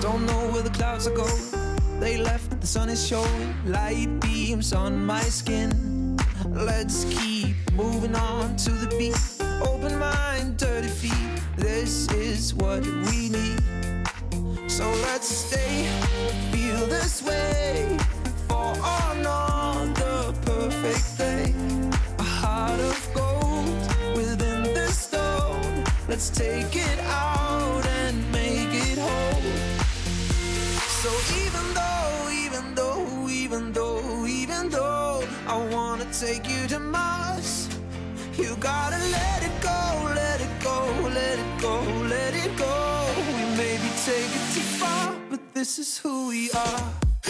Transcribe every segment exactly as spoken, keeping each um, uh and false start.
Don't know where the clouds are going. They left, the sun is showing light beams on my skin. Let's keep moving on to the beat. Open mind, dirty feet. This is what we need. So let's stay, feel this way for another perfect day. A heart of gold within this stone. Let's take it out and make it whole. So even though, even though, even though, even though I wanna take you to Mars, you gotta let it go, let it go, let it go, let it go. We maybe take it too far, but this is who we are.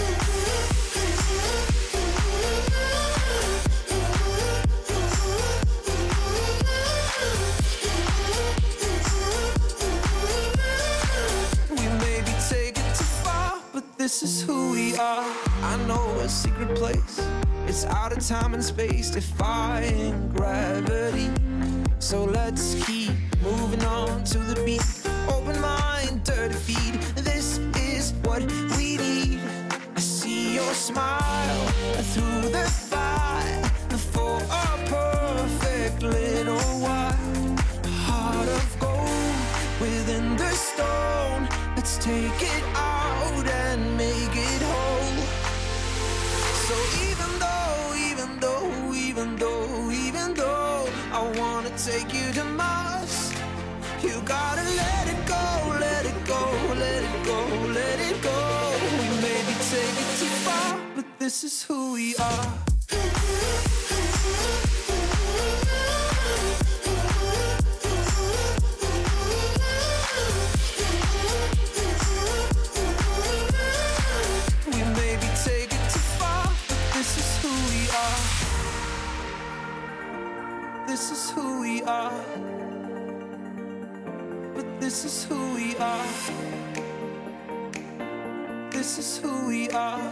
We maybe take it too far, but this is who we are. I know a secret place. It's out of time and space, defying gravity. So let's keep moving on to the beat. Open mind, dirty feet. This is what we need. I see your smile through the fire for a perfect little while. Heart of gold within the stone. Let's take it out and make it whole. So even though, even though, even though, even though I wanna take you to Mars, you gotta let it go, let it go, let it go, let it go. We maybe take it too far, but this is who we are. We maybe take it too far, but this is who we are. This is who we are. But this is who we are. This is who we are.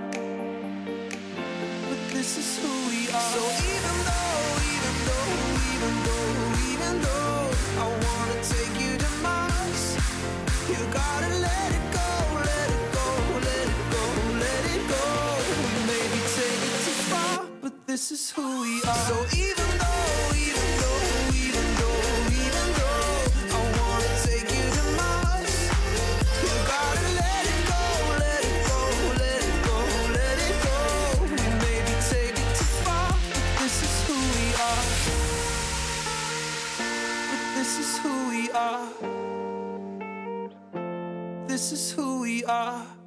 But this is who we are. So even though, even though, even though, even though I wanna take you to Mars, you gotta let it go, let it go, let it go, let it go. We maybe take it too far, but this is who we are. So even though, even though, even though, even though I wanna take you to Mars, you gotta let it go, let it go, let it go, let it go. We maybe take it too far, but this is who we are. But this is who we are. This is who we are.